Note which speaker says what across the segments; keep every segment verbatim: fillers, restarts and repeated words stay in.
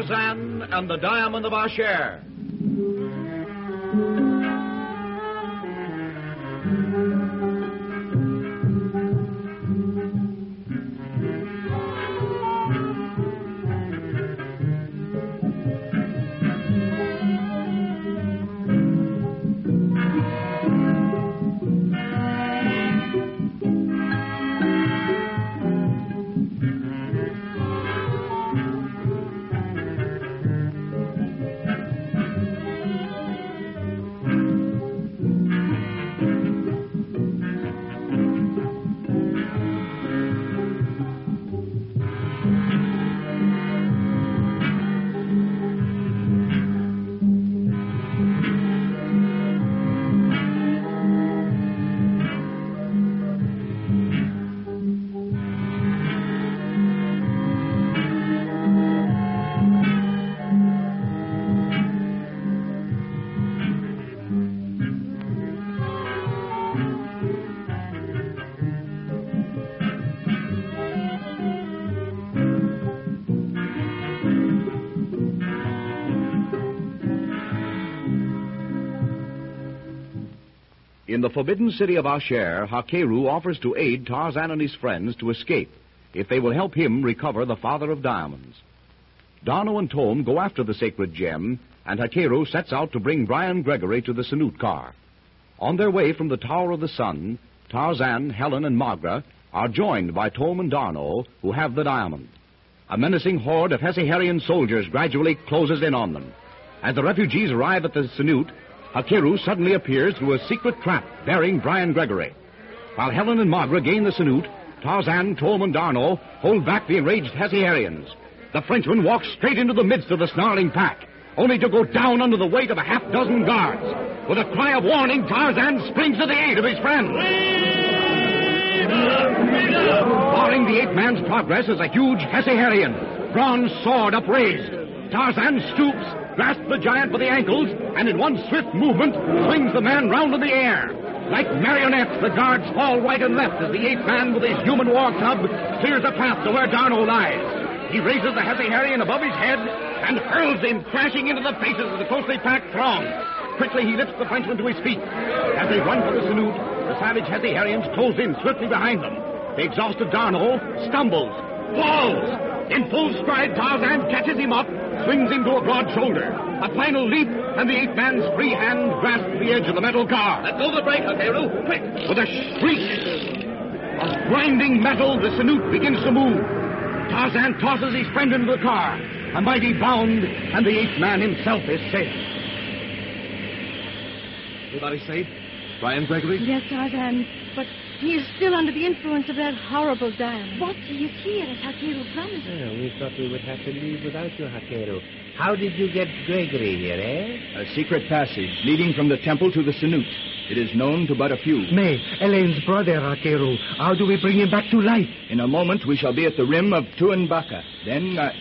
Speaker 1: Tarzan and the Diamond of Asher. In the forbidden city of Asher, Hakeru offers to aid Tarzan and his friends to escape if they will help him recover the Father of Diamonds. D'Arnot and Tome go after the sacred gem, and Hakeru sets out to bring Brian Gregory to the Sanute car. On their way from the Tower of the Sun, Tarzan, Helen, and Magra are joined by Tome and D'Arnot, who have the diamond. A menacing horde of Hesse-Herian soldiers gradually closes in on them. As the refugees arrive at the Sanute, Hakeru suddenly appears through a secret trap bearing Brian Gregory. While Helen and Magra gain the Sanute, Tarzan, Tome, and D'Arnot hold back the enraged Hesse-Herians. The Frenchman walks straight into the midst of the snarling pack, only to go down under the weight of a half-dozen guards. With a cry of warning, Tarzan springs to the aid of his friend. Barring the ape-man's progress is a huge Hesse-Herian, bronze sword upraised. Tarzan stoops, grasps the giant by the ankles, and in one swift movement swings the man round in the air. Like marionettes, the guards fall right and left as the ape-man with his human war club clears a path to where D'Arnot lies. He raises the Hesse-Herian above his head and hurls him crashing into the faces of the closely packed throng. Quickly he lifts the Frenchman to his feet. As they run for the Sanute, the savage Hesse-Herians close in swiftly behind them. The exhausted D'Arnot stumbles, falls. In full stride, Tarzan catches him up, swings him to a broad shoulder. A final leap, and the ape-man's free hand grasps the edge of the metal car.
Speaker 2: Let go the brake, Hakeru, quick!
Speaker 1: With a shriek of grinding metal, the Sanute begins to move. Tarzan tosses his friend into the car. A mighty bound, and the ape-man himself is safe.
Speaker 2: Everybody safe? Brian Gregory?
Speaker 3: Yes, Tarzan, but he is still under the influence of that horrible diamond.
Speaker 4: But he is here, as Hakeru promised.
Speaker 5: Yeah, we thought we would have to leave without you, Hakeru. How did you get Gregory here, eh?
Speaker 6: A secret passage leading from the temple to the Sanute. It is known to but a few.
Speaker 7: May, Elaine's brother, Hakeru. How do we bring him back to life?
Speaker 6: In a moment, we shall be at the rim of Tuanbaca. Then, uh...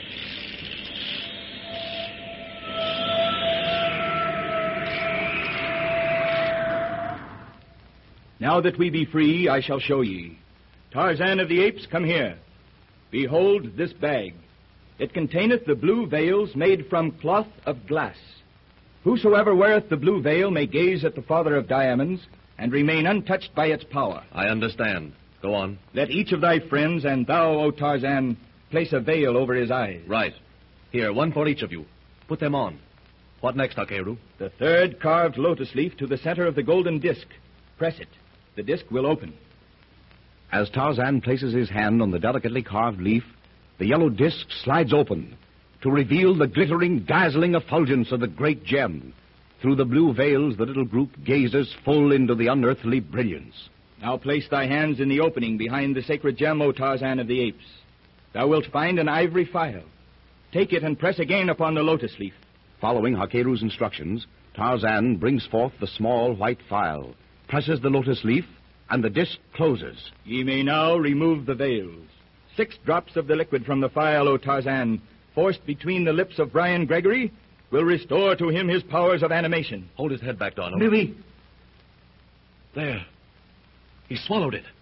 Speaker 6: Now that we be free, I shall show ye. Tarzan of the Apes, come here. Behold this bag. It containeth the blue veils made from cloth of glass. Whosoever weareth the blue veil may gaze at the Father of Diamonds and remain untouched by its power.
Speaker 2: I understand. Go on.
Speaker 6: Let each of thy friends, and thou, O Tarzan, place a veil over his eyes.
Speaker 2: Right. Here, one for each of you. Put them on. What next, Hakeru?
Speaker 6: The third carved lotus leaf to the center of the golden disc. Press it. The disc will open.
Speaker 1: As Tarzan places his hand on the delicately carved leaf, the yellow disc slides open to reveal the glittering, dazzling effulgence of the great gem. Through the blue veils, the little group gazes full into the unearthly brilliance.
Speaker 6: Now place thy hands in the opening behind the sacred gem, O Tarzan of the Apes. Thou wilt find an ivory file. Take it and press again upon the lotus leaf.
Speaker 1: Following Hakeru's instructions, Tarzan brings forth the small white file, presses the lotus leaf, and the disc closes.
Speaker 6: Ye may now remove the veils. Six drops of the liquid from the phial, O Tarzan, forced between the lips of Brian Gregory, will restore to him his powers of animation.
Speaker 2: Hold his head back, D'Arnot.
Speaker 7: Maybe.
Speaker 2: There. He swallowed it.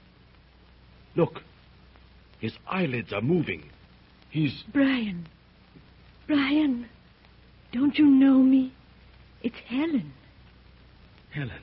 Speaker 2: Look. His eyelids are moving. He's...
Speaker 3: Brian. Brian, don't you know me? It's Helen.
Speaker 8: Helen.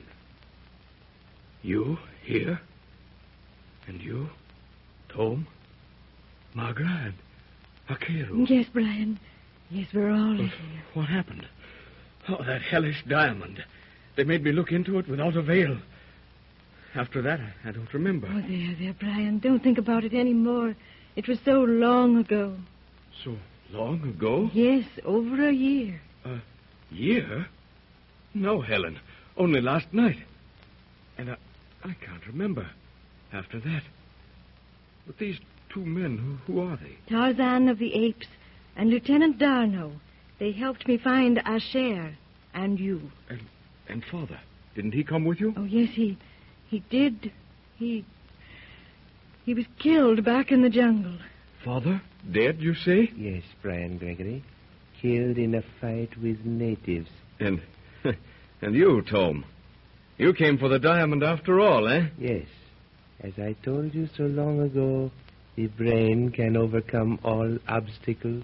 Speaker 8: You here? And you? Tom? Margaret? Hakeru?
Speaker 3: Yes, Brian. Yes, we're all here.
Speaker 8: What happened? Oh, that hellish diamond. They made me look into it without a veil. After that, I, I don't remember.
Speaker 3: Oh, there, there, Brian. Don't think about it anymore. It was so long ago.
Speaker 8: So long ago?
Speaker 3: Yes, over a year.
Speaker 8: A year? No, Helen. Only last night. And I, I can't remember after that. But these two men, who, who are they?
Speaker 3: Tarzan of the Apes and Lieutenant Darno. They helped me find Asher and you.
Speaker 8: And, and Father, didn't he come with you?
Speaker 3: Oh, yes, he he did. He he was killed back in the jungle.
Speaker 8: Father? Dead, you say?
Speaker 5: Yes, Brian Gregory. Killed in a fight with natives.
Speaker 8: And and you, Tom? You came for the diamond after all, eh?
Speaker 5: Yes. As I told you so long ago, the brain can overcome all obstacles.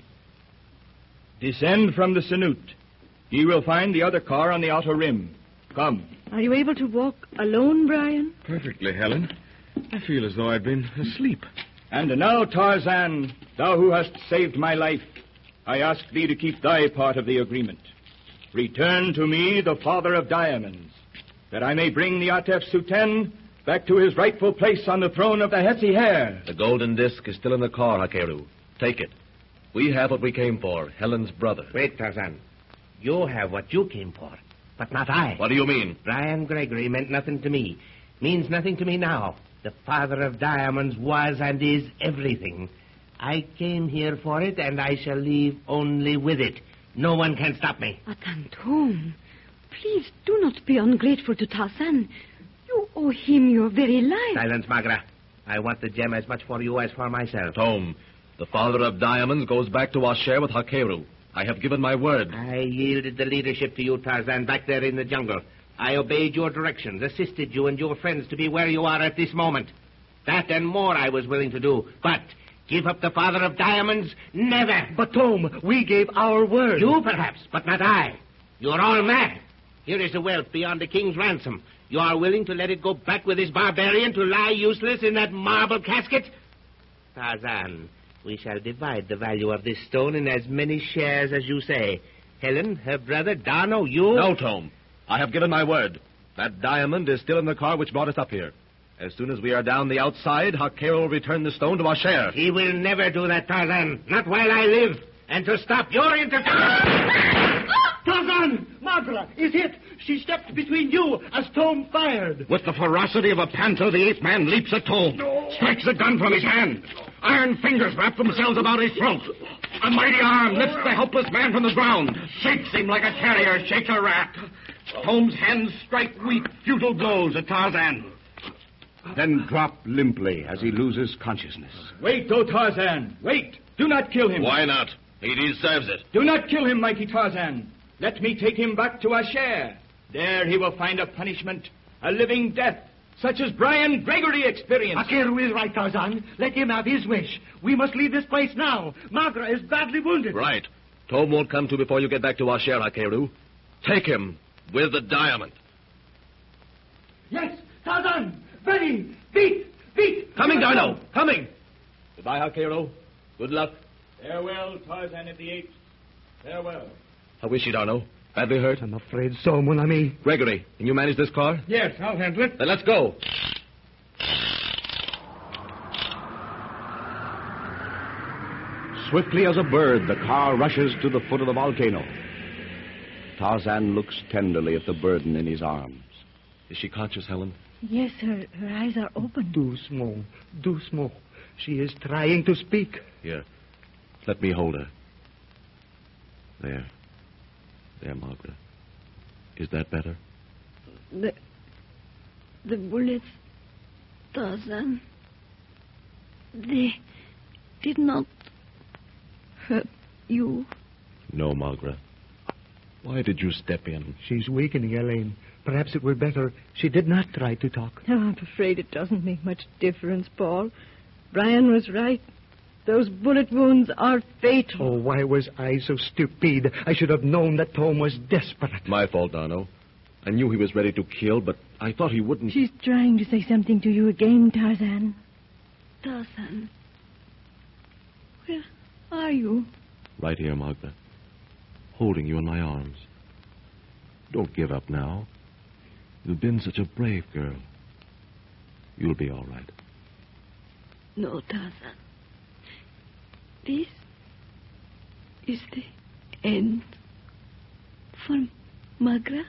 Speaker 6: Descend from the Sanute. Ye will find the other car on the outer rim. Come.
Speaker 3: Are you able to walk alone, Brian?
Speaker 8: Perfectly, Helen. I feel as though I'd been asleep.
Speaker 6: And now, Tarzan, thou who hast saved my life, I ask thee to keep thy part of the agreement. Return to me the father of diamonds, that I may bring the Atef Suten back to his rightful place on the throne of the Hetzi Hair.
Speaker 2: The golden disc is still in the car, Hakeru. Take it. We have what we came for, Helen's brother.
Speaker 5: Wait, Tarzan. You have what you came for, but not I.
Speaker 2: What do you mean?
Speaker 5: Brian Gregory meant nothing to me. Means nothing to me now. The father of diamonds was and is everything. I came here for it, and I shall leave only with it. No one can stop me.
Speaker 4: Atantom, please do not be ungrateful to Tarzan. You owe him your very life.
Speaker 5: Silence, Magra. I want the gem as much for you as for myself.
Speaker 2: Tom, the father of diamonds goes back to Asher with Hakeru. I have given my word.
Speaker 5: I yielded the leadership to you, Tarzan, back there in the jungle. I obeyed your directions, assisted you and your friends to be where you are at this moment. That and more I was willing to do. But give up the father of diamonds? Never.
Speaker 7: But, Tom, we gave our word.
Speaker 5: You, perhaps, but not I. You're all mad. Here is the wealth beyond the king's ransom. You are willing to let it go back with this barbarian to lie useless in that marble casket? Tarzan, we shall divide the value of this stone in as many shares as you say. Helen, her brother, Darno, you...
Speaker 2: No, Tom. I have given my word. That diamond is still in the car which brought us up here. As soon as we are down the outside, Hakeru will return the stone to Asher.
Speaker 5: He will never do that, Tarzan. Not while I live. And to stop your interference...
Speaker 7: Tarzan! Magra is hit. She stepped between you as Tom fired.
Speaker 8: With the ferocity of a panther, the ape man leaps at Tom, strikes the gun from his hand. Iron fingers wrap themselves about his throat. A mighty arm lifts the helpless man from the ground, shakes him like a terrier shakes a rat. Tom's hands strike weak, futile blows at Tarzan.
Speaker 1: Then drop limply as he loses consciousness.
Speaker 6: Wait, O Tarzan. Wait. Do not kill him.
Speaker 2: Why not? He deserves it.
Speaker 6: Do not kill him, mighty Tarzan. Let me take him back to Asher. There he will find a punishment, a living death, such as Brian Gregory experienced.
Speaker 7: Hakeru is right, Tarzan. Let him have his wish. We must leave this place now. Magra is badly wounded.
Speaker 2: Right. Tom won't come to before you get back to Asher, Hakeru. Take him with the diamond.
Speaker 7: Yes, Tarzan. Ready. Beat. Beat.
Speaker 2: Coming, Darno. Coming. Goodbye, Hakeru. Good luck.
Speaker 6: Farewell, Tarzan of the Apes. Farewell.
Speaker 2: How is she, Darno? Badly hurt?
Speaker 7: I'm afraid so, mon ami.
Speaker 2: Gregory, can you manage this car?
Speaker 8: Yes, I'll handle it.
Speaker 2: Then let's go.
Speaker 1: Swiftly as a bird, the car rushes to the foot of the volcano. Tarzan looks tenderly at the burden in his arms.
Speaker 2: Is she conscious, Helen?
Speaker 3: Yes, her, her eyes are open.
Speaker 7: Doucement. Doucement. She is trying to speak.
Speaker 2: Here. Let me hold her. There. There, Margaret. Is that better?
Speaker 4: The, the bullets, Tarzan, they did not hurt you.
Speaker 2: No, Margaret. Why did you step in?
Speaker 7: She's weakening, Elaine. Perhaps it were better she did not try to talk.
Speaker 3: Oh, I'm afraid it doesn't make much difference, Paul. Brian was right. Those bullet wounds are fatal.
Speaker 7: Oh, why was I so stupid? I should have known that Tom was desperate.
Speaker 2: My fault, Darno. I knew he was ready to kill, but I thought he wouldn't.
Speaker 3: She's trying to say something to you again, Tarzan.
Speaker 4: Tarzan, where are you?
Speaker 2: Right here, Magra. Holding you in my arms. Don't give up now. You've been such a brave girl. You'll be all right.
Speaker 4: No, Tarzan. This is the end for Magra.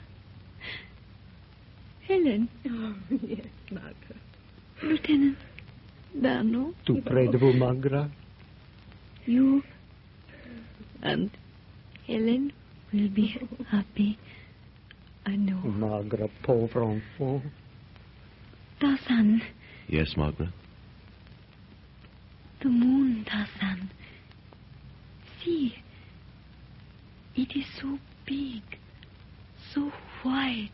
Speaker 4: Helen.
Speaker 3: Oh, yes, Magra.
Speaker 4: Lieutenant Darno.
Speaker 7: Tu credevo, Magra?
Speaker 4: You and Helen will be happy. I know.
Speaker 7: Magra, pauvre enfant.
Speaker 4: Tarzan.
Speaker 2: Yes, Magra.
Speaker 4: The moon, Tarzan. See. It is so big, so white.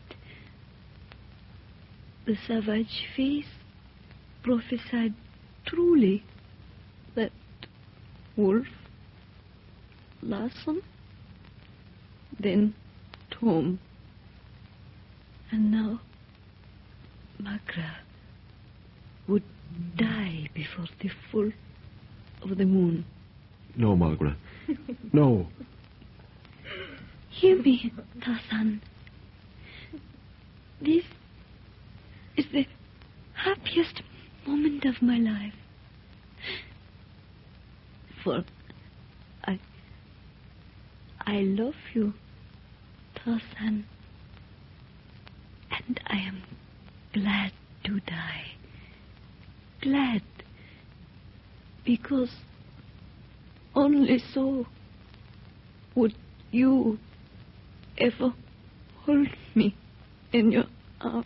Speaker 4: The savage face prophesied truly that Wolf, Larson, then Tom, and now Magra would die before the full of the moon.
Speaker 2: No, Magra. No.
Speaker 4: Hear me, Tarzan. This is the happiest moment of my life. For I I love you, Tarzan. And I am glad to die. Glad because only so would you ever hold me in your arms.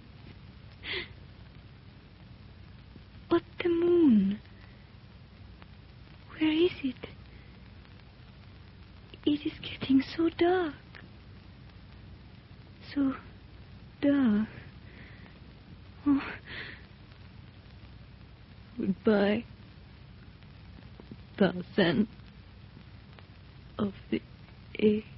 Speaker 4: But the moon, where is it? It is getting so dark. So dark. Oh. Goodbye, Tarzan of the air.